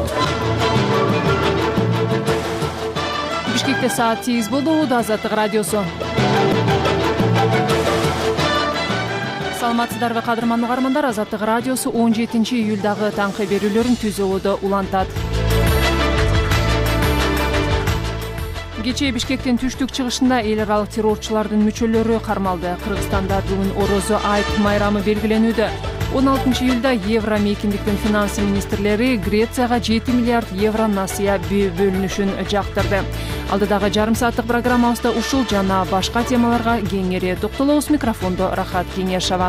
Бишкекте саат 8 болду. Азаттык радиосу. Саламатсыздарбы кадырман угармандар. Азаттык радиосу 17-июлдагы таңкы берүүлөрүн түзүүдө улантат. Кечээ Бишкектин түштүк чыгышында эл аралык террорчулардын мүчөлөрү кармалды. Кыргызстанда бүгүн Орозо айт майрамы белгиленүүдө. 16 июлда Евро мейкиндиктин финансы министрлери Грецияга 7 миллиард евро насыя бөлүнүшүн жактырды. Алдыдагы жарым сааттык программабызда ушул жана башка темаларга кеңири токтолобуз. Микрофондо Рахат Кеңешова.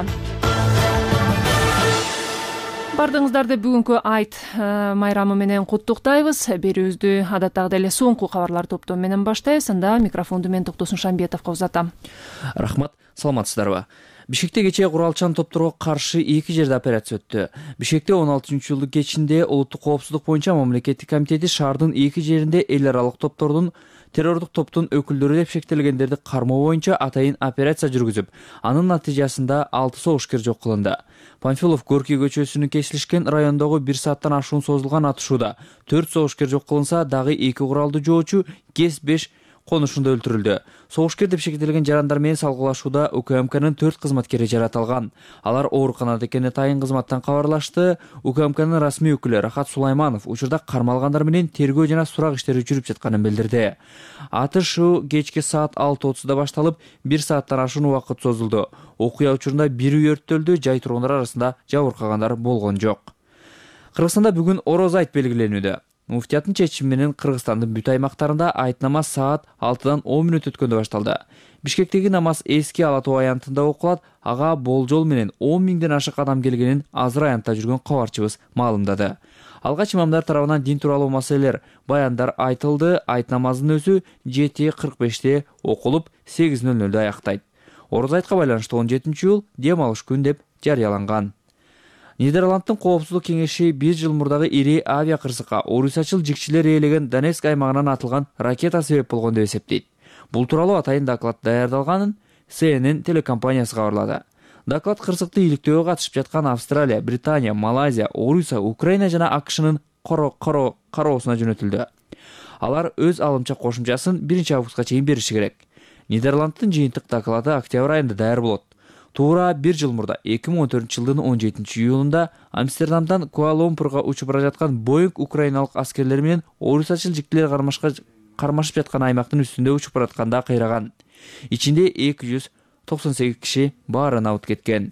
Бардыгыңыздарды бүгүнкү айт майрамы менен куттуктайбыз. Берүүбүздү адаттагыдай эле соңку кабарлар топтому менен баштайбыз. Анда микрофонду мен Токтосун Шамбетовго узатам. Рахмат, саламатсыздарбы. Бишкекте кечээ куралчан топторго каршы 2 жерде операция өттү. Бишкекте 16-жылдык кечинде улуттук коопсуздук боюнча мамлекеттик комитети шаардын 2 жеринде эл аралык топтордун террордук топтун өкүлдөрү деп шектелгендерди кармоо боюнча атайын операция жүргүзүп, анын натыйжасында 6 согушкер жок кылынды. Панфилов Горький көчөсүнүн кесилишкен райондогу 1 сааттан ашуун созулган атышууда 4 согушкер жок кылынса, дагы 2 куралдуу жоочу КЕС-5 конушунда өлтүрүлдү. Согушкер деп шектелген жарандар менен салгылашууда УКМКнын 4 кызматкери жаратылган. Алар ооруканада экени тайын кызматтан кабарлашты. УКМКнын расмий өкүлү Рахат Сулайманов учурда кармалгандар менен тергөө жана сурак иштери жүрүп жатканын билдирди. Атышуу кечки саат 6:30да башталып, 1 сааттан ашуун убакыт созулду. Окуя учурунда 1 үй өрттөлдү, жай тургундар арасында жабыркагандар болгон жок. Кыргызстанда бүгүн Орозо айт белгиленүүдө. Муфтияттын чечими менен Кыргызстандын бүт аймактарында айт намаз саат 6-дан 10 мүнөт өткөндө башталды. Бишкектеги намаз эски ала тоо аянтында окулат. Ага болжол менен 10 миңден ашык адам келгенин азыр аянтта жүргөн кабарчыбыз маалымдады. Алгач имамдар тарабынан дин тууралуу маселелер, баяндар айтылды. Айт намазынын өзү 7:45 окулуп 8:00 аяктайт. Орозо айтка байланыштуу 17-июл дем алыш күн деп жарыяланган. Нидерландтын коопсуздук кеңеши 1 жыл мурдагы ири авиа кырсыкка орусиячыл жикчилер ээлеген Донецк аймагынан атылган ракета себеп болгон деп эсептейт. Бул тууралуу атайын доклад даярдалганын CNN телекомпаниясы кабарлады. Доклад кырсыкты иликтөөгө катышып жаткан Австралия, Британия, Малайзия, Орусия, Украина жана АКШнын кароосуна жөнөтүлдү. Алар өз алымча кошумчасын 1 августка чейин бериши керек. Нидерландтын жыйынтык доклады октябрь айында даяр болот. Туура 1 жыл мурда 2014-жылдын 17-июлунда Амстердамдан Куала-Лумпурга учуп бара жаткан Боинг украиналык аскерлер менен орусиячыл жиктилер кармашып жаткан аймактын үстүндө учуп баратканда кыйраган. Ичинде 298 киши баарына алып кеткен.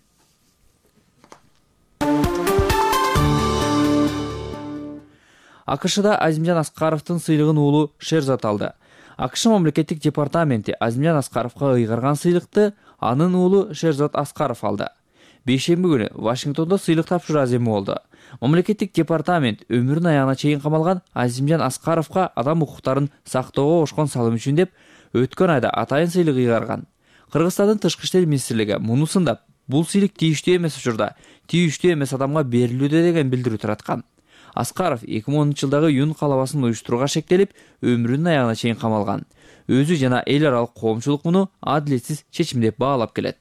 АКШда Азимжан Аскаровдун сыйлыгын уулу Шерзат алды. АКШ мамлекеттик департаменти Азимжан Аскаровго ыйгарган сыйлыкты анын уулу Шерзат Аскаров алды. Бейшемби күнү Вашингтондо сыйлык тапшыруу аземи болду. Мамлекеттик департамент өмүрүнүн аягына чейин камалган Азимжан Аскаровго адам укуктарын сактоого кошкон салым үчүн деп өткөн айда атайын сыйлык ыйгарган. Кыргызстандын тышкы иштер министрлиги муну сындап, бул сыйлык тийиштүү эмес учурда, тийиштүү эмес адамга берилүүдө деген билдирүү тараткан. Аскаров 2010-жылдагы Юн калабасын уюштурууга шектелип, өмүрүнүн аягына чейин камалган. Өзү жана эл аралык коомчулук муну адилетсиз чечим деп баалап келет.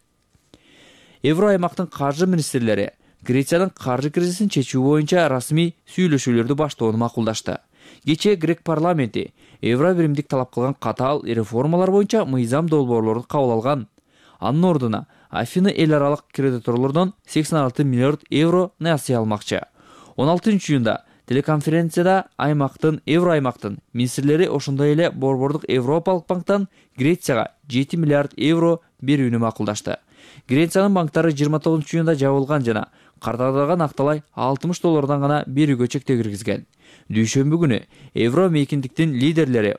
Евро аймактын каржы министрлери Грециянын каржы кризисин чечүү боюнча расмий сүйлөшүүлөрдү баштоону макулдашты. Кечээ Грек парламенти евро биримдик талап кылган катаал реформалар боюнча мыйзам долбоорлорду кабыл алган. Анын ордуна Афина эл аралык кредиторлордон 86 миллиард евро насыя алмакчы. 16-июнда телеконференцияда евро аймактын министрлери ошондой эле Борбордук Европалык банктан Грецияга 7 миллиард евро берүүнү макулдашты. Грециянын банктары 29-июнда жабылган жана картадаган акталай $60 гана берүүгө чектөө киргизген. Дүйшөмбү күнү евро мейкиндиктин лидерлери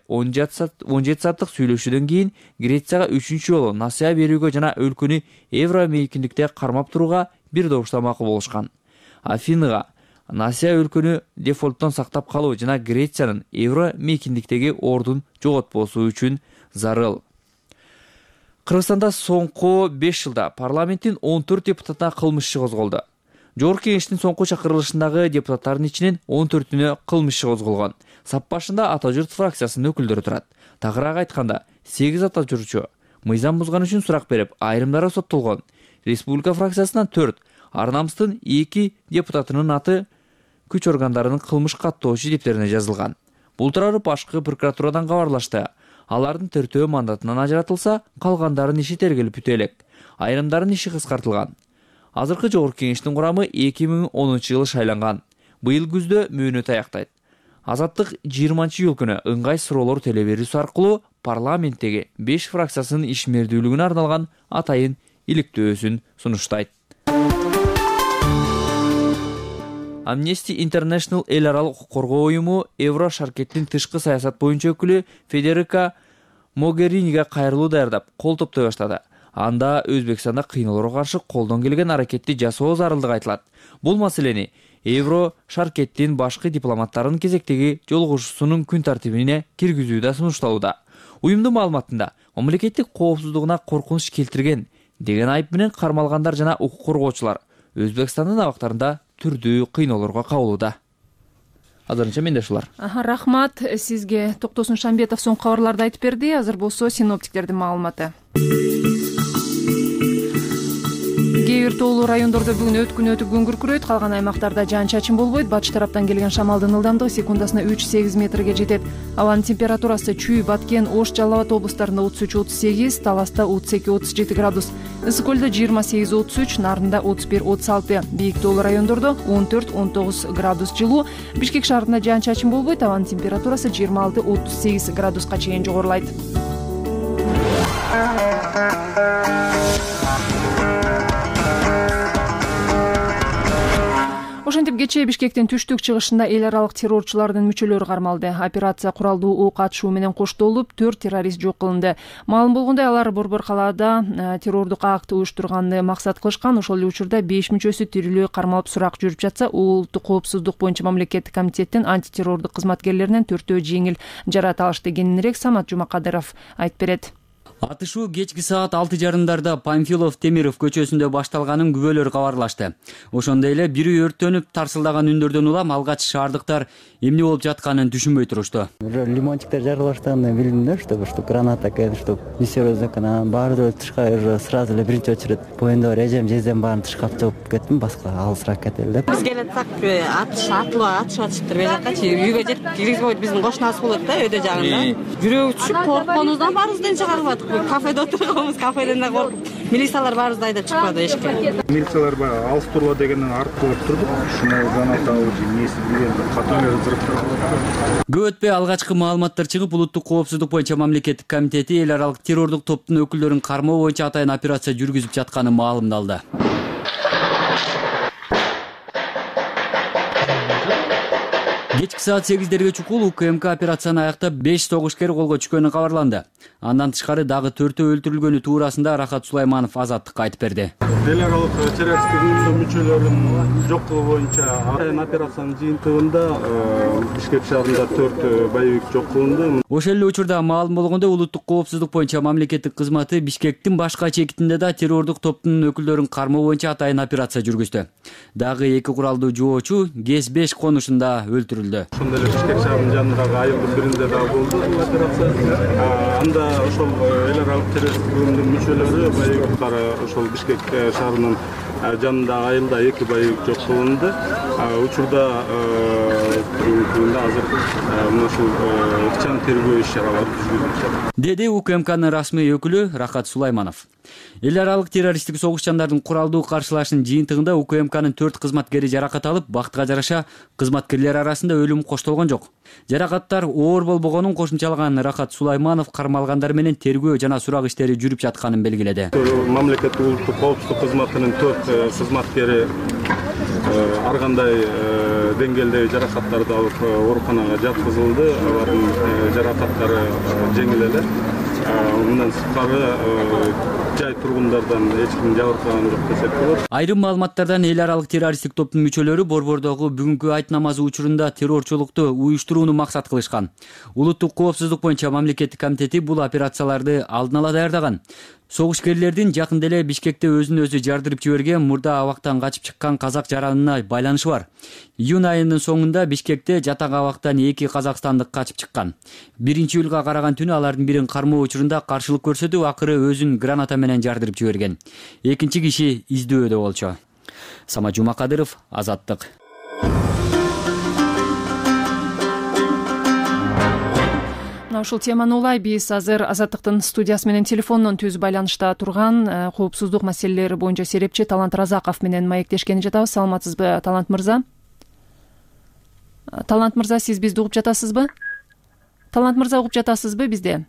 17 сааттык сүйлөшүүдөн кийин Грецияга 3-чү жолу насыя берүүгө жана өлкөнү евро мейкиндикте кармап турууга бир добушта макул болушкан. Афинага насыя өлкөнү дефолттон сактап калуу жана Грециянын евро мейкиндиктеги ордун жоготпосу үчүн зарыл. Кыргызстанда соңку 5 жылда парламенттин 14 депутатына кылмыш иши козголду. Жогорку кеңештин соңку чакырылышындагы депутаттардын ичинен 14-үнө кылмыш иши козголгон. Сап башында Ата журт фракциясынын өкүлдөрү турат. Тагыраак айтканда, 8 ата журтчу мыйзам бузган үчүн сурак берип, айрымдары соттолгон. Республика фракциясынан 4, Ар намыстын 2 депутатынын аты күч органдарынын кылмыш каттоочу дептерине жазылган. Бул тууралуу башкы прокуратурадан кабарлашты. Алардын 4-өө мандатынан ажыратылса, калгандарынын иши тергелип бүтө элек. Айрымдарынын иши кыскартылган. Азыркы жогорку кеңештин курамы 2010 жылы шайланган. Быйыл күздө мөөнөт аяктайт. Азаттык 20-июл күнү ыңгай суроолор телеберүүсү аркылуу парламенттеги 5 фракциясынын ишмердүүлүгүнө арналган атайын иликтөөсүн сунуштайт. Amnesty International эл аралык укук коргоо уюму Евро шаркеттин тышкы саясат боюнча өкүлү Федерика Могериниге кайрылуу даярдап, кол топтой баштады. Анда Өзбекстанда кыйноолорго каршы колдон келген аракетти жасоо зарылдыгы айтылат. Бул маселени Евро шаркеттин башкы дипломаттарынын кезектеги жолугушуусунун күн тартибине киргизүү да сунушталууда. Уюмдун маалыматында мамлекеттик коопсуздугуна коркунуч келтирген деген айып менен кармалгандар жана укук коргоочулар Өзбекстандын абактарында түрдүү кыйноолорго кабылууда. Азырынча менде ушулар. Рахмат сизге. Токтосун Шамбетов соңку кабарларды айтып берди. Азыр болсо синоптиктердин маалыматы. Кээ бир тоолуу райондордо бүгүн өткүнөтүп күркүрөйт, калган аймактарда жаан-чачын болбойт. Батыш тараптан келген шамалдын ылдамдыгы секундасына 3-8 метрге жетет. Абанын температурасы Чүй, Баткен, Ош, Жалал Абад облустарында 33-38, Таласта 32-37 градус, Ысык көлдө 28-33, Нарында 31-36, бийик тоолуу райондордо 14-19 градус жылуу. Бишкек шаарында жаан-чачын болбойт, абанын температурасы 26-38 градуска чейин жогорулайт. Ошентип кечээ Бишкектин түштүк чыгышында эл аралык террорчулардын мүчөлөрү кармалды. Операция куралдуу ок атышуу менен коштолуп, 4 террорист жок кылынды. Маалым болгондой, алар борбор калаада террордук акты уюштурганды максат кылышкан. Ошол эле учурда 5 мүчөсү тирүүлүгү кармалып сурак жүрүп жатса, улуттук коопсуздук боюнча мамлекеттик комитеттин антитеррордук кызматкерлеринен 4-өө жеңил жаракат алышты. Кененирээк Самат Жумакадыров айтып берет. Атышуу кечки саат 6:30 Памфилов Темиров көчөсүндө башталганын күбөлөр кабарлашты. Ошондой эле бири өрттөнүп тарсылдаган үндөрдөн улам алгач шаардыктар эмне болуп жатканын түшүнбөй турушту. Лимончиктер жарылыштыгында билдим да, что граната экен, что несерьезно экен. Баары тышка сразу эле биринчи очередь боюнда бар эжем, жездем баарын тышка алып чыгып кеттим, башка алысыраак кетели деп. Биз келатсак атышып бер жакка үйгө жетип киргизбей койду. Биздин кошунасы болот да, өйдө жагында. Жүрөгү түшүп коркконубуздан баарыбыздан чыгарбадык. Кафеде отурганбыз, кафеден да коркуп, милициялар баарыбызды айдап чыкпады эшикке. Милициялар алыс турла дегенден артып турдук. Шуну граната неси билген каталар зырыптырып. Көп өтпөй алгачкы маалыматтар чыгып, улуттук коопсуздук боюнча мамлекеттик комитети эл аралык террордук топтун өкүлдөрүн кармоо боюнча атайын операция жүргүзүп жатканы маалымдалды. Кечки саат 8-дерге чукул УКМК операцияны аяктап 5 согушкер колго түшкөнү кабарланды. Андан тышкары дагы 4-өө өлтүрүлгөнү туурасында Рахат Сулайманов Азаттыкка айтып берди. Эл аралык террористтик уюмдун мүчөлөрүнүн жоктугу боюнча атайын операциянын жыйынтыгында Бишкек шаарында 4 боевик жок кылынды. Ошол эле учурда маалым болгондой, улуттук коопсуздук боюнча мамлекеттик кызматы Бишкектин башка чекитинде да террордук топтун өкүлдөрүн кармоо боюнча атайын операция жүргүздү. Дагы 2 куралдуу жоочу ГЭС-5 конушунда өлтүрүлдү. Ошондой эле Бишкек шаарынын жанындагы айылдын биринде дагы болду операция. Анда ошол эл аралык террористтик уюмдун мүчөлөрү боевиктер ошол Бишкек шаарынын жанындагы айылда 2 боевик жок кылынды. Учурда азыр мына ушул ыкчам тергөө иш-чаралары жүргүзүлүп жатат, деди УКМКнын расмий өкүлү Рахат Сулайманов. Эл аралык террористтик согушчандардын куралдуу каршылашынын жыйынтыгында УКМКнын 4 кызматкери жаракат алып, бактыга жараша кызматкерлер арасында өлүм коштолгон жок. Жаракаттар оор болбогонун кошумчалаган Рахат Сулайманов кармалгандар менен тергөө жана сурак иштери жүрүп жатканын белгиледи. Мамлекеттик улуттук коопсуздук кызматынын 4 кызматкери ар кандай деңгээлдеги жаракаттарды алып ооруканага жаткызылды. Алардын жаракаттары жеңил эле. Мындан сырткары жай тургундардан эч ким жабыркаган жок десек болот. Айрым маалыматтардан эл аралык террористтик топтун мүчөлөрү борбордогу бүгүнкү айт намазы учурунда террорчулукту уюштурууну максат кылышкан. Улуттук коопсуздук боюнча мамлекеттик комитети бул операцияларды алдын ала даярдаган. Согушкерлердин жакында эле Бишкекте өзүн өзү жардырып жиберген мурда абактан качып чыккан казак жаранына байланышы бар. Июнь айынын соңунда Бишкекте жатак абактан 2 казакстандык качып чыккан. 1-июлга караган түнү алардын бирин кармоо учурунда каршылык көрсөтүп, акыры өзүн граната менен жардырып жиберген. Экинчи киши издөөдө болчу. Самат Жумакадыров, Азаттык. Мына ушул теманы улай биз азыр Азаттыктын студиясы менен телефондон түз байланышта турган коопсуздук маселелери боюнча серепчи Талант Разаков менен маектешкени жатабыз. Саламатсызбы, Талант мырза? Талант мырза, сиз бизди угуп жатасызбы? Талант мырза, угуп жатасызбы бизди?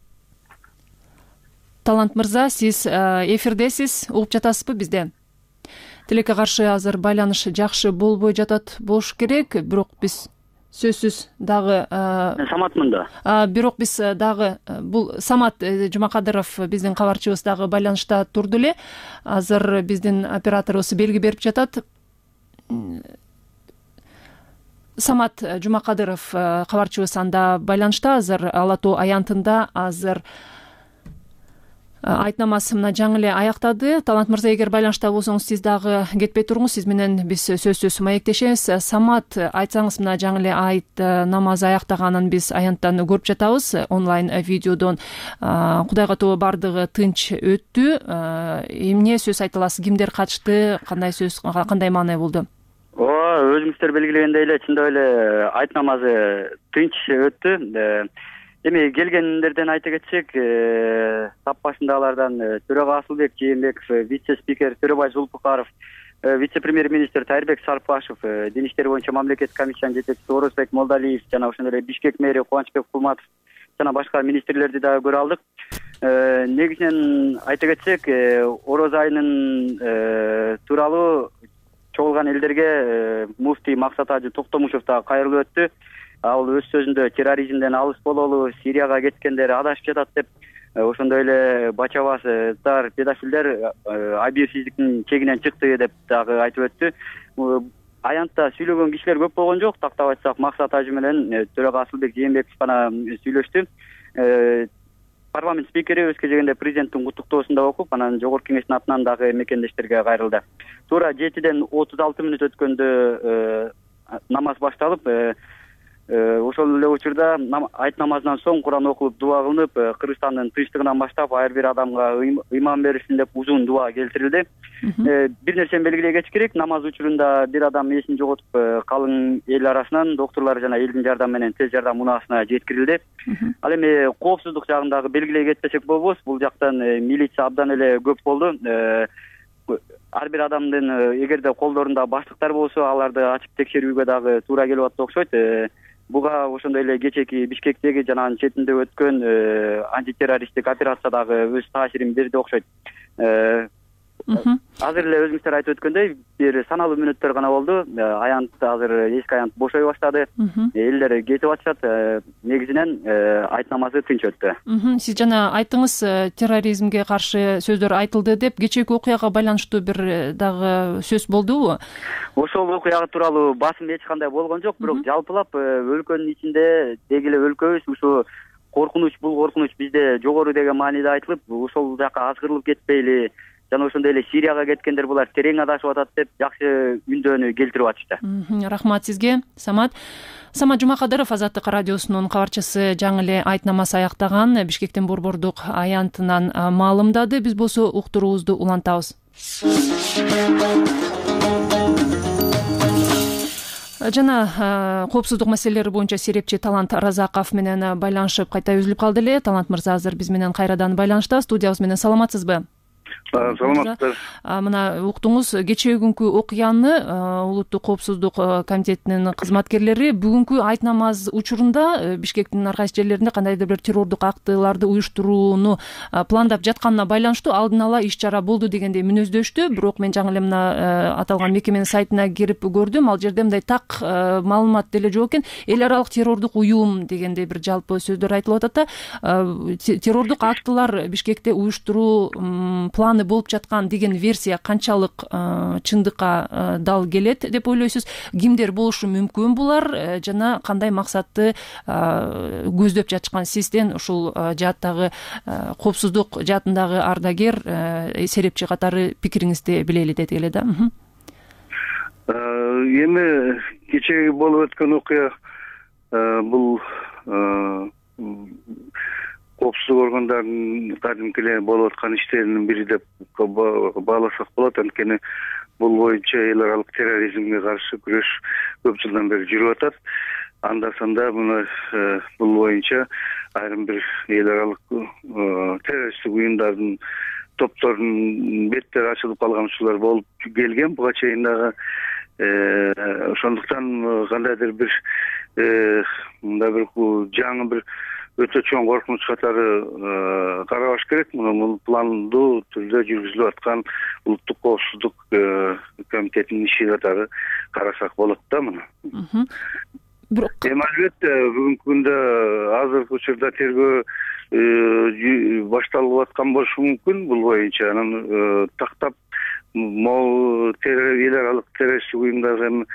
Талант мырза, сиз эфирдесиз, угуп жатасызбы бизди? Тилекке каршы азыр байланыш жакшы болбой жатат болуш керек, бирок биз сөзсүз дагы Саматмын да. Бирок биз дагы бул Самат Жумакадыров биздин кабарчыбыз дагы байланышта турду эле. Азыр биздин операторубуз белги берип жатат. Самат Жумакадыров кабарчыбыз анда байланышта, азыр Ала Тоо аянтында азыр айтнамасы мына жаңы эле аяктады. Талант мырза, эгер байланышта болсоңуз, сиз дагы кетпей туруңуз, сиз менен биз сөзсүз маектешебиз. Самат, айтсаңыз, мына жаңы эле айт намазы аяктаганын биз аянттан көрүп жатабыз, онлайн видеодон. Кудайга тобо бардыгы тынч өттү. Эмне сөз айта аласыз? Кимдер катышты? Кандай сөз, кандай маанай болду? Өзүңүздөр белгилегендей эле, чындап эле айт намазы тынч өттү. Эми келгендерден айта кетсек, тап башындагылардан Төрөгө Асылбек Жээнбеков, вице-спикер Төрөбай Зулпукаров, вице-премьер-министр Тайырбек Сарпашев, дин иштери боюнча мамлекеттик комиссиянын жетекчиси Орозбек Молдалиев жана ошондой эле Бишкек мэри Кубанычбек Кулматов жана башка министрлерди дагы көрө алдык. Негизинен айта кетсек, ороз айынын тууралуу чогулган элдерге муфтий Максат Ажы Токтомушев дагы кайрылып өттү. Ал өз сөзүндө терроризмден алыс бололу, Сирияга кеткендер адашып жатат деп, ошондой эле бачабаздар, педофилдер абийирсиздиктин чегинен чыкты деп дагы айтып өттү. Аянтта сүйлөгөн кишилер көп болгон жок. Тактап айтсак, Максат Ажы менен Төрөгө Асылбек Жээнбеков гана сүйлөштү. Парламент спикери өз кезегинде президенттин куттуктоосун да окуп, анан жогорку кеңештин атынан дагы мекендештерге кайрылды. Туура 7-ден 36 мүнөт өткөндө намаз башталып, ошол эле учурда айт намазынан соң Куран окулуп, дуа кылынып, Кыргызстандын тынчтыгынан баштап ар бир адамга ыйман берилсин деп узун дуа келтирилди. Бир нерсени белгилей кетиш керек, намаз учурунда бир адам эсин жоготуп, калың эл арасынан доктурлар жана элдин жардамы менен тез жардам унаасына жеткирилди. Ал эми коопсуздук жагындагы белгилей кетпесек болбос, бул жактан милиция абдан эле көп болду. Ар бир адамдын эгерде колдорунда баштыктар болсо, аларды ачып текшерүүгө дагы туура келип атат окшойт. Буга ошондой эле кечеки Бишкектеги жана анын четинде өткөн антитеррористтик операция дагы өз таасирин берди окшойт. Азыр эле өзүңүздөр айтып өткөндөй, бир саналуу мүнөттөр гана болду. Аянт азыр эски аянт бошой баштады. Элдер кетип атышат. Негизинен айт намазы тынч өттү. Сиз жана айттыңыз, терроризмге каршы сөздөр айтылды деп, кечээки окуяга байланыштуу бир дагы сөз болдубу? Ошол окуя тууралуу басым эч кандай болгон жок, бирок жалпылап өлкөнүн ичинде деги эле өлкөбүз ушу коркунуч, бул коркунуч бизде жогору деген мааниде айтылып, ошол жака азгырылып кетпейли, жана ошондой эле Сирияга кеткендер булар терең адашып атат деп жакшы үндөөнү келтирип атышты. Рахмат сизге, Самат. Самат Жумакадыров, Азаттык радиосунун кабарчысы, жаңы эле айт намаз аяктаган Бишкектин борбордук аянтынан маалымдады. Биз болсо уктуруубузду улантабыз. Жана коопсуздук маселелери боюнча серепчи Талант Разаков менен байланышып кайта үзүлүп калды эле. Талант мырза, азыр биз менен кайрадан байланышта, студиябыз менен. Саламатсызбы? Саламатсыздар. Мына уктуңуз, кечээ күнкү окуяны улуттук коопсуздук комитетинин кызматкерлери бүгүнкү айт намаз учурунда Бишкектин ар кайсы жерлеринде кандайдыр бир террордук актыларды уюштурууну пландап жатканына байланыштуу алдын ала иш чара болду дегендей мүнөздөштү. Бирок мен жаңы эле мына аталган мекеменин сайтына кирип көрдүм. Ал жерде мындай так маалымат деле жок экен. Эл аралык террордук уюм дегендей бир жалпы сөздөр айтылып атат да. Террордук актылар Бишкекте уюштуруу планы болуп жаткан деген версия канчалык чындыкка дал келет деп ойлойсуз? Кимдер болушу мүмкүн булар жана кандай максатты көздөп жатышкан сизден ушул жааттагы коопсуздук жаатындагы ардагер, серепчи катары пикириңизди билели деди эле да. Эми кечээ болуп өткөн окуя бул коопсуздук органдарынын кадимки эле болуп аткан иштеринин бири деп бааласак болот. Анткени бул боюнча эл аралык терроризмге каршы күрөш көп жылдан бери жүрүп атат. Анда санда мына бул боюнча айрым бир эл аралык террористтик уюмдардын топторунун беттери ачылып калган учурлар болуп келген буга чейин дагы. Ошондуктан кандайдыр бир мындай бир жаңы бир өтө чоң коркунуч катары карабаш керек. Муну пландуу түрдө жүргүзүлүп аткан улуттук коопсуздук комитетинин иши катары карасак болот да муну. Эми албетте бүгүнкү күндө азыркы учурда тергөө башталып аткан болушу мүмкүн бул боюнча. Анан тактап могу эл аралык террористтик уюмдар эми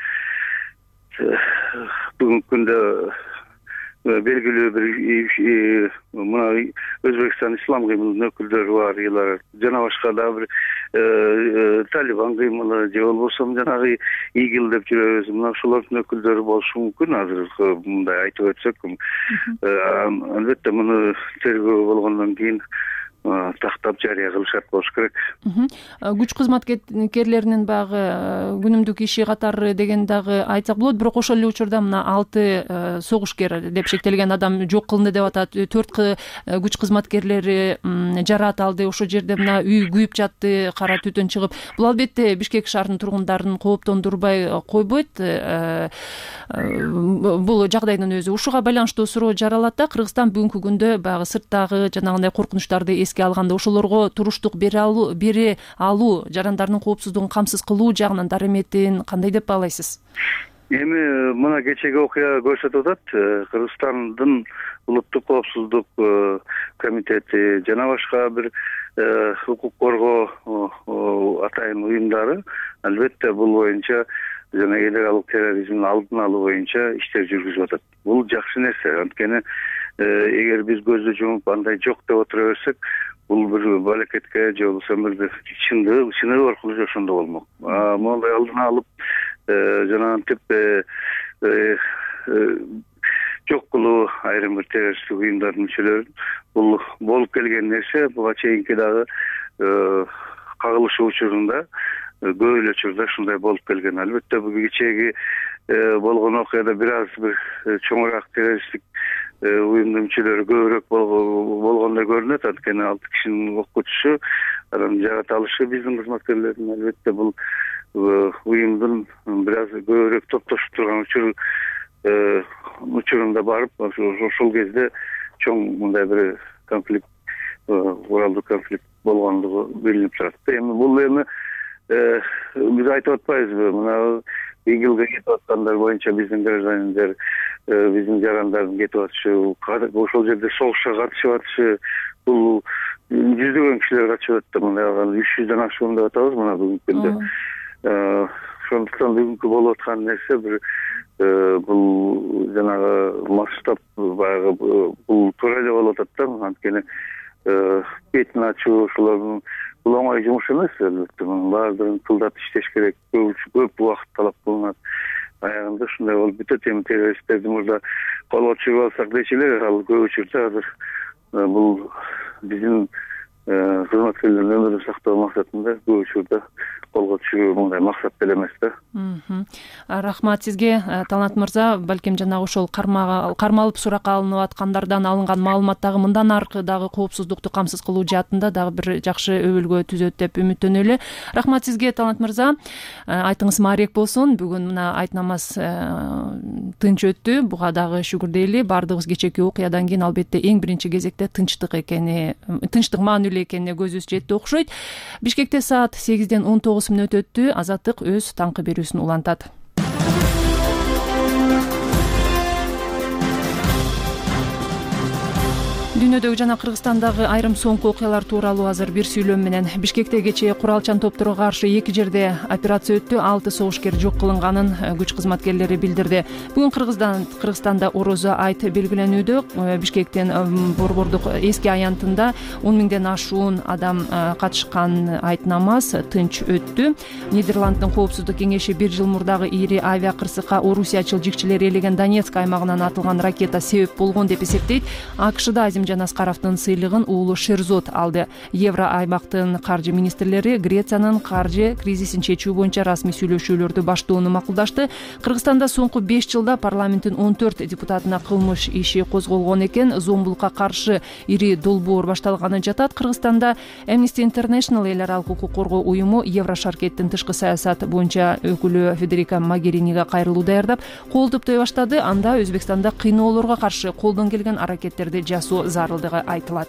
бүгүнкү күндө белгилүү бир мына Өзбекстан ислам кыймылынын өкүлдөрү бар, жана башка дагы бир Талибан кыймылы же болбосо жанагы ИГИЛ деп жүрөбүз. Мына ошолордун өкүлдөрү болушу мүмкүн. Азыр мындай айтып өтсөк, албетте муну тергөө болгондон кийин тактап жарыя кылышат болуш керек. Күч кызматкерлеринин баягы күнүмдүк иши катары деген дагы айтсак болот. Бирок ошол эле учурда мына 6 согушкер деп шектелген адам жок кылынды деп атат. 4 күч кызматкерлери жараат алды. Ошол жерде мына үй күйүп жатты, кара түтүн чыгып. Бул албетте Бишкек шаарынын тургундарын кооптондурбай койбойт. Бул жагдайдын өзү. Ушуга байланыштуу суроо жаралат да. Кыргызстан бүгүнкү күндө баягы сырттагы жанагындай коркунучтарды эске алганда ошолорго туруштук бере алуу, жарандарынын коопсуздугун камсыз кылуу жагынан дарыметин кандай деп баалайсыз? Эми мына кечеги окуя көрсөтүп атат. Кыргызстандын улуттук коопсуздук комитети жана башка бир укук коргоо атайын уюмдары албетте бул боюнча жана эл аралык терроризмдин алдын алуу боюнча иштер жүргүзүп атат. Бул жакшы нерсе. Анткени эгер биз көздү жумуп андай жок деп отура берсек, бул бир балекетке же болбосо бир чындыгы аркылуу ошондо болмок. Мондай алдын алып жанагынтип жок кылуу айрым бир террористтик уюмдардын мүчөлөрүн бул болуп келген нерсе. Буга чейинки дагы кагылышы учурунда көп эле учурда ушундай болуп келген. Албетте бул кечеги болгон окуяда бир аз бир чоңураак террористтик уюмдун мүчөлөрү көбүрөөк болгондой көрүнөт. Анткени 6 кишинин окутушу, анан жарата алышы биздин кызматкерлердин албетте бул уюмдун бир аз көбүрөөк топтошуп турган учурунда барып, ошол кезде чоң мындай бир конфликт, уралдуу конфликт болгондугу билинип турат. Эми бул биз айтып атпайбызбы? Мына ИГИЛге кетип аткандар боюнча биздин гражданиндар, биздин жарандардын кетип атышы, ошол жерде согушка катышып атышы, бул жүздөгөн кишилер катышып атты. Мына 300дөн ашуун деп атабыз мына бүгүнкү күндө. Ошондуктан бүгүнкү болуп аткан нерсе бир бул жанагы масштаб баягы бул туура эле болуп атат да. Анткени бетин ачуу ошолордун бул оңой жумуш эмес. Баардыгын тылдап иштеш керек. Көп убакыт талап кылынат. Аягында ушундай болуп бүтөт. Эми террористтерди мурда колго түшүрүп алсак дечи эле, ал көп учурда азыр бул биздин кызматкерлердин өмүрүн сактоо максатында көп учурда колго түшүрүү мындай максат деле эмес да. Рахмат сизге, Талант мырза. Балким жанагы ошол кармалып суракка алынып аткандардан алынган маалымат дагы мындан аркы дагы коопсуздукту камсыз кылуу жаатында дагы бир жакшы өбөлгө түзөт деп үмүттөнөлү. Рахмат сизге, Талант мырза. Айтыңыз маарек болсун. Бүгүн мына айт намаз тынч өттү. Буга дагы шүгүр дейли. Бардыгыбыз кечеки окуядан кийин албетте эң биринчи кезекте тынчтык маанилүү экенине көзүбүз жетти окшойт. Бишкекте саат 8ден 19 мүнөт өттү. Азаттык өз таңкы берүүсүн улантат. Дүйнөдөгү жана Кыргызстандагы айрым соңку окуялар тууралуу азыр бир сүйлөм менен. Бишкекте кечээ куралчан топторго каршы 2 жерде операция өттү. 6 согушкер жок кылынганын күч кызматкерлери билдирди. Бүгүн Кыргызстанда Орозо айт белгиленүүдө. Бишкектин борбордук эски аянтында 10 миңден ашуун адам катышкан айт намаз тынч өттү. Нидерланддын коопсуздук кеңеши 1 жыл мурдагы ири авиа кырсыкка орусиячыл жикчилер ээлеген Донецк аймагынан атылган ракета себеп болгон деп эсептейт. АКШда Азим Рахимжан Аскаровдун сыйлыгын уулу Шерзод алды. Евро аймактын каржы министрлери Грециянын каржы кризисин чечүү боюнча расмий сүйлөшүүлөрдү баштоону макулдашты. Кыргызстанда соңку 5 жылда парламенттин 14 депутатына кылмыш иши козголгон экен. Зомбулукка каршы ири долбоор башталганы жатат. Кыргызстанда Amnesty International эл аралык укук коргоо уюму Еврошаркеттин тышкы саясат боюнча өкүлү Федерика Могериниге кайрылуу даярдап, кол топтой баштады. Анда Өзбекстанда кыйноолорго каршы колдон келген аракеттерди жасоо зарылдыгы айтылат.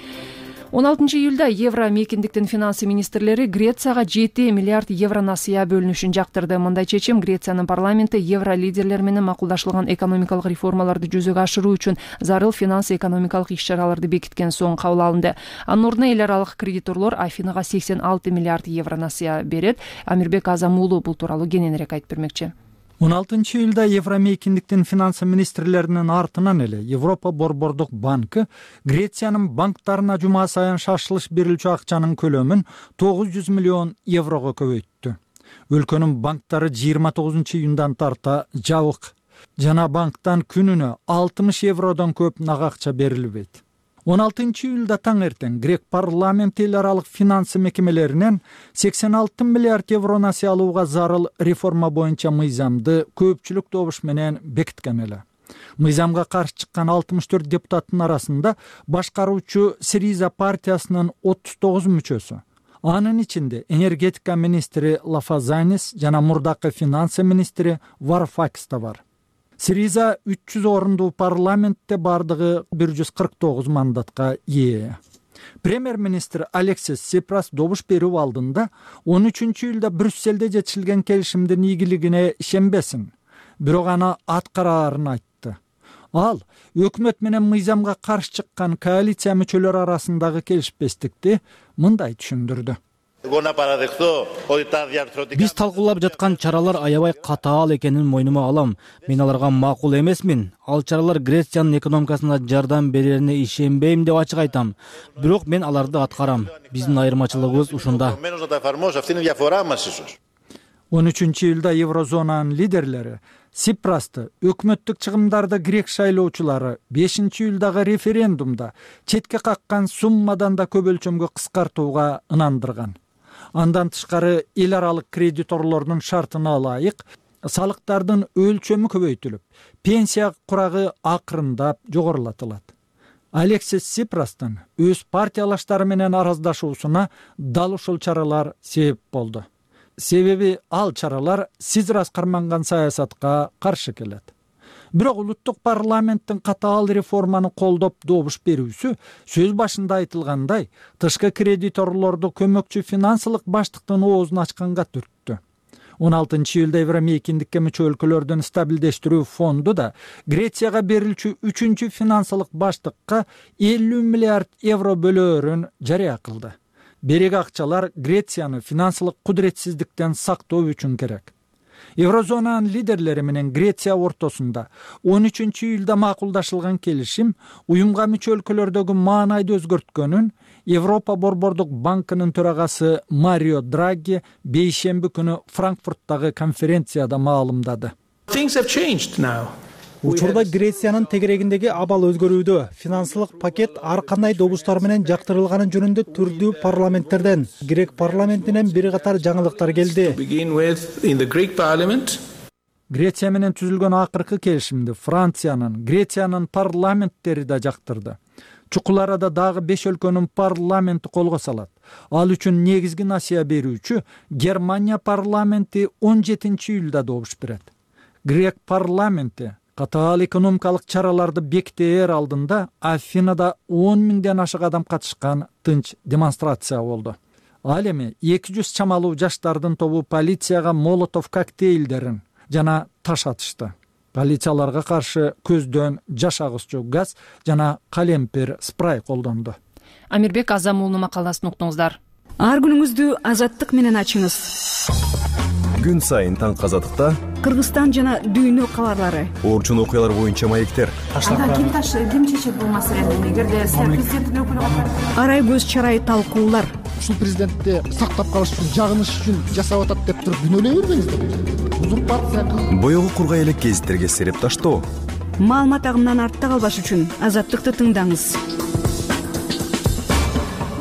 16 июлда Евро мейкиндиктин финансы министрлери Грецияга 7 миллиард евро насыя бөлүнүшүн жактырды. Мындай чечим Грециянын парламенти евро лидерлери менен макулдашылган экономикалык реформаларды жүзөгө ашыруу үчүн зарыл финансы экономикалык иш-чараларды бекиткен соң кабыл алынды. Анын ордуна эл аралык кредиторлор Афинага 86 миллиард евро насыя берет. Амирбек Азамуулу бул тууралуу кененирээк айтып бермекчи. 16 июлда Евро мейкиндиктин финансы министрлеринин артынан эле Европа Борбордук банкы Грециянын банктарына жума сайын шашылыш берилчү акчанын көлөмүн 900 миллион еврого көбөйттү. Өлкөнүн банктары 29 июндан тарта жабык жана банктан күнүнө 60 евродон көп нак акча берилбейт. 16 июлда таң эртең Грек парламенти эл аралык финансы мекемелеринен 86 миллиард евро насыя алууга зарыл реформа боюнча мыйзамды көпчүлүк добуш менен бекиткен эле. Мыйзамга каршы чыккан 64 депутаттын арасында башкаруучу Сириза партиясынын 39 мүчөсү. Анын ичинде энергетика министри Лафазанис жана мурдакы финансы министри Варфакис да бар. Сириза 300 орындуу парламентте бардыгы 149 мандатка ээ. Премьер-министр Алексис Сипрас добуш берүү алдында 13 июлда Брюсселде жетишилген келишимдин ийгилигине ишенбесин, бирок аны аткараарын айтты. Ал өкмөт менен мыйзамга каршы чыккан коалиция мүчөлөрү арасындагы келишпестикти мындай түшүндүрдү. Биз талкуулап жаткан чаралар аябай катаал экенин мойнума алам. Мен аларга макул эмесмин. Ал чаралар Грециянын экономикасына жардам берерине ишенбейм деп ачык айтам. Бирок мен аларды аткарам. Биздин айырмачылыгыбыз ушунда. 13 июлда Еврозонанын лидерлери Сипрасты өкмөттүк чыгымдарды грек шайлоочулары 5 июлдагы референдумда четке каккан суммадан да көп өлчөмгө кыскартууга ынандырган. Андан тышкары эл аралык кредиторлордун шартына ылайык салыктардын өлчөмү көбөйтүлүп, пенсия курагы акырындап жогорулатылат. Алексис Сипрастын өз партиялаштары менен араздашуусуна дал ушул чаралар себеп болду. Себеби ал чаралар сизрас карманган саясатка каршы келет. Бирок улуттук парламенттин катаал реформаны колдоп добуш берүүсү сөз башында айтылгандай тышкы кредиторлорду көмөкчү финансылык баштыктын оозун ачканга түрттү. 16 июлда Евро мейкиндикке мүчө өлкөлөрдүн стабилдештирүү фонду да Грецияга берилчү 3-чү финансылык баштыкка 50 миллиард евро бөлөөрүн жарыя кылды. Берек акчалар Грецияны финансылык кудуретсиздиктен сактоо үчүн керек. Еврозонанын лидерлери менен Греция ортосунда 13 июлда макулдашылган келишим уюмга мүчө өлкөлөрдөгү маанайды өзгөрткөнүн Европа Борбордук банкынын төрагасы Марио Драги бейшемби күнү Франкфурттагы конференцияда маалымдады. Учурда Грециянын тегерегиндеги абал өзгөрүүдө. Финансылык пакет ар кандай добуштар менен жактырылганы жөнүндө түрдүү парламенттерден, Грек парламентинен бир катар жаңылыктар келди. Греция менен түзүлгөн акыркы келишимди Франциянын, Грециянын парламенттери да жактырды. Чукул арада дагы 5 өлкөнүн парламенти колго салат. Ал үчүн негизги насыя берүүчү Германия парламенти 17 июлда добуш берет. Грек парламенти катаал экономикалык чараларды бекитээр алдында Афинада 10 миңден ашык адам катышкан тынч демонстрация болду. Ал эми 200 чамалуу жаштардын тобу полицияга молотов коктейлдерин жана таш атышты. Полицияларга каршы көздөн жаш агызчу газ жана калемпир спрей колдонду. Амирбек Азамуулунун макаласын уктуңуздар. Ар күнүңүздү азаттык менен ачыңыз. Күн сайын таң казатыкта Кыргызстан жана дүйнө кабарлары. Орчун окуялар боюнча маектер. Ким чечет бул маселени? Эгерде президенттин өкүлү арай көз чарай талкуулар. Ушул президентти сактап калыш үчүн, жагыныш үчүн жасап атат деп туруп күнөөлөй бербеңиздер. Узурпация. Боёгу кургай элек гезиттерге сереп таштоо. Маалымат агымынан артта калбаш үчүн азаттыкты тыңдаңыз.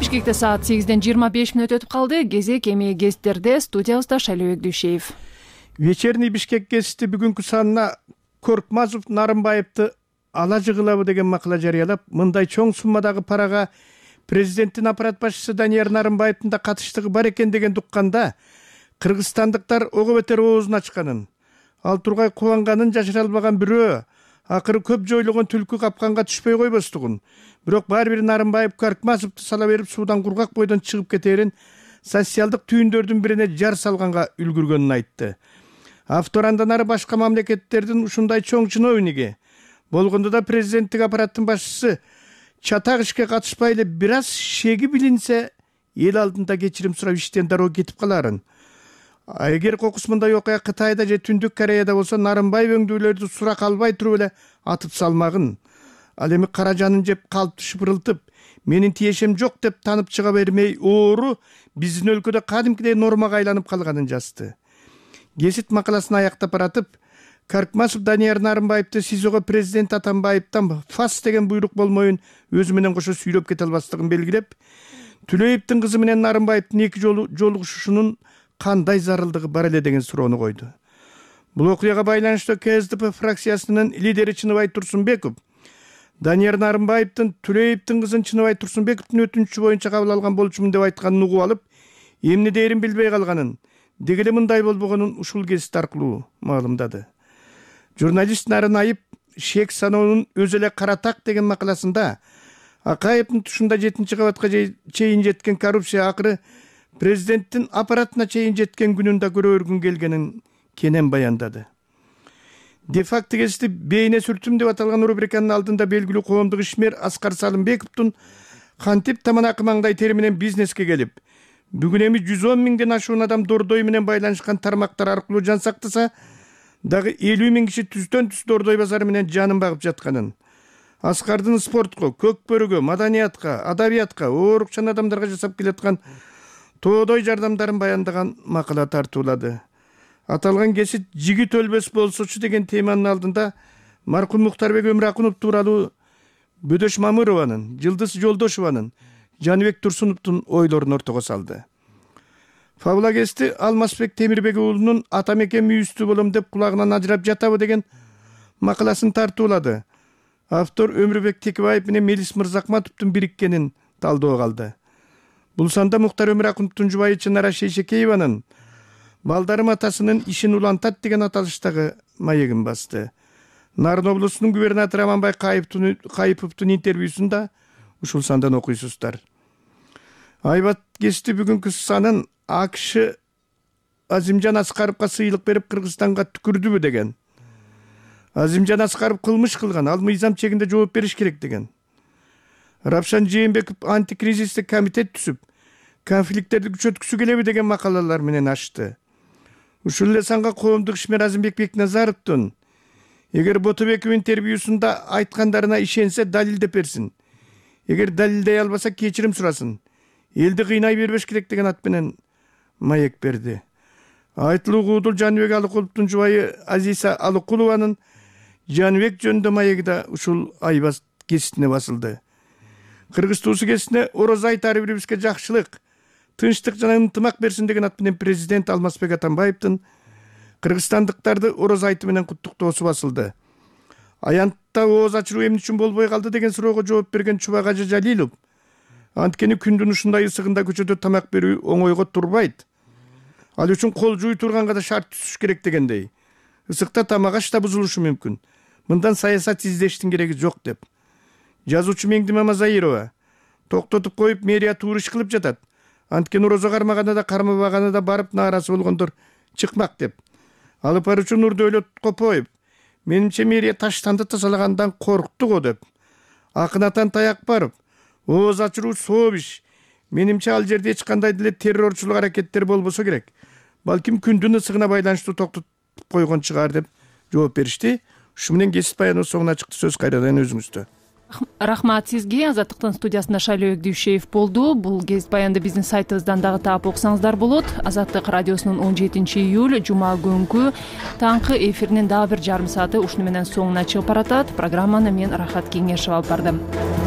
Бишкекте саат 8:25 өтүп калды. Кезек эми гезиттерде, студиябызда Шайлообек Дүйшеев. Вечерний Бишкек гезити бүгүнкү санына Коркмазов Нарымбаевди ала жыгылабы деген макала жарыялап, мындай чоң суммадагы парага президенттин аппарат башчысы Данияр Нарымбаевдин да катыштыгы бар экен дегенди укканда, кыргызстандыктар ого бетер оозун ачканын, ал тургай кубанганын жашыра албаган бирөө акыры көп жойлогон түлкү капканга түшпөй койбостугун, бирок баары бир Нарымбаев Коркмазовду сала берип суудан кургак бойдон чыгып кетерин социалдык түйүндөрдүн бирине жар салганга үлгүргөнүн айтты. Автор андан ары башка мамлекеттердин ушундай чоң чиновниги болгондо да президенттик аппараттын башчысы чатак ишке катышпай эле бир аз шеги билинсе эл алдында кечирим сурап иштен дароо кетип каларын. Эгер кокус мындай окуя Кытайда же Түндүк Кореяда болсо, Нарымбаев өңдүүлөрдү сурак албай туруп эле атып салмагын. Ал эми кара жанын жеп калпты шыпырылтып, менин тиешем жок деп танып чыга бермей, оору биздин өлкөдө кадимкидей нормага айланып калганын жазды. Гезит макаласын аяктап баратып, Коркмазов Данияр Нарымбаевди СИЗОго президент Атамбаевден фас деген буйрук болмоюн өзү менен кошо сүйрөп кете албастыгын белгилеп, Түлөевдин кызы менен Нарымбаевдин эки жолугушушунун кандай зарылдыгы бар эле деген суроону койду. Бул окуяга байланыштуу КСДП фракциясынын лидери Чыныбай Турсунбеков Данияр Нарымбаевдин Түлөевдин кызын Чыныбай Турсунбековдун өтүнүчү боюнча кабыл алган болчумун деп айтканын угуп алып, эмне дээрин билбей калганын, деги эле мындай болбогонун ушул гезит аркылуу маалымдады. Журналист Нарын Айып шек саноонун өзү эле каратак деген макаласында Акаевдин тушунда 7-кабатка чейин жеткен коррупция акыры президенттин аппаратына чейин жеткен күнүндө көрөргүн келгенин кенен баяндады. Де-факто гезити бейне сүртүм деп аталган рубриканын алдында белгилүү коомдук ишмер Аскар Салымбековдун кантип таманакы маңдай тери менен бизнеске келип, бүгүн эми 110 миңден ашуун адам дордой менен байланышкан тармактар аркылуу жан сактаса, дагы 50 миң киши түздөн түз дордой базары менен жанын багып жатканын, Аскардын спортко, көкпөрүгө, маданиятка, адабиятка, оорукчан адамдарга жасап келаткан тоодой жардамдарын баяндаган макала тартуулады. Аталган гезит жигит өлбөс болсочу деген теманын алдында маркум Мухтарбек Өмүракунов тууралуу Бөдөш Мамырованын, Жылдыз Жолдошованын, Жаныбек Турсуновдун ойлорун ортого салды. Фабула гезити Алмазбек Темирбек уулунун ата мекен мүйүстүү болом деп кулагынан ажырап жатабы деген макаласын тартуулады. Автор Өмүрбек Текебаев менен Мелис Мырзакматовдун бириккенин талдоо калды. Бул санда Мухтар Өмүракуновдун жубайы Чынара Шейшекееванын балдарым атасынын ишин улантат деген аталыштагы маегин басты. Нарын облусунун губернатору Аманбай Кайыповдун интервьюсунда ушул сандан окуйсуздар. Айбат гезити бүгүнкү санын АКШ Азимжан Аскаровго сыйлык берип Кыргызстанга түкүрдүбү деген. Азимжан Аскаров кылмыш кылган, ал мыйзам чегинде жооп бериш керек деген. Рапшан Жээнбеков антикризистик комитет түзүп, конфликттерди күчөткүсү келеби деген макалалар менен ачты. Ушул эле санга коомдук ишмер Азимбек Бекназаровдун эгер Ботобеков интервьюсунда айткандарына ишенсе далилдеп берсин, эгер далилдей албаса кечирим сурасын, элди кыйнай бербеш керек деген ат менен маек берди. Айтылуу куудул Жаныбек Алыкуловдун жубайы Азиса Алыкулованын Жаныбек жөнүндө маеги да ушул Айбат гезитине басылды. Кыргыз туусу гезитине Орозо айт ар бирибизге жакшылык, тынчтык жана ынтымак берсин деген ат менен президент Алмазбек Атамбаевдин кыргызстандыктарды Орозо айты менен куттуктоосу басылды. Аянтта ооз ачыруу эмне үчүн болбой калды деген суроого жооп берген Чубак Ажы Жалилов, анткени күндүн ушундай ысыгында көчөдө тамак берүү оңойго турбайт. Ал үчүн кол жууй турганга да шарт түзүш керек дегендей. Ысыкта тамак аш да бузулушу мүмкүн. Мындан саясат издештин кереги жок деп. Жазуучу Меңди Мамазайырова токтотуп коюп мэрия туура иш кылып жатат. Анткени Орозо кармаганы да кармабаганы да барып нааразы болгондор чыкмак деп. Алып баруучу Нурдөөлөт Копоев менимче мэрия таштанды тазалагандан коркту го деп. Акынатан Таякбаров ооз ачыруу сооп иш. Менимче ал жерде эч кандай деле террорчулук аракеттер болбосо керек. Балким күндүн ысыгына байланыштуу токтотуп койгон чыгар деп жооп беришти. Ушу менен гезит баяныбы соңуна чыкты. Сөз кайрадан өзүңүздө. Рахмат сизге. Азаттыктын студиясында Шайлообек Дүйшеев болду. Бул гезит баянды биздин сайтыбыздан дагы таап окусаңыздар болот. Азаттык радиосунун 17 июль жума күнкү таңкы эфиринин дагы бир жарым сааты ушуну менен соңуна чыгып баратат. Программаны мен Рахат Кеңешев алып бардым.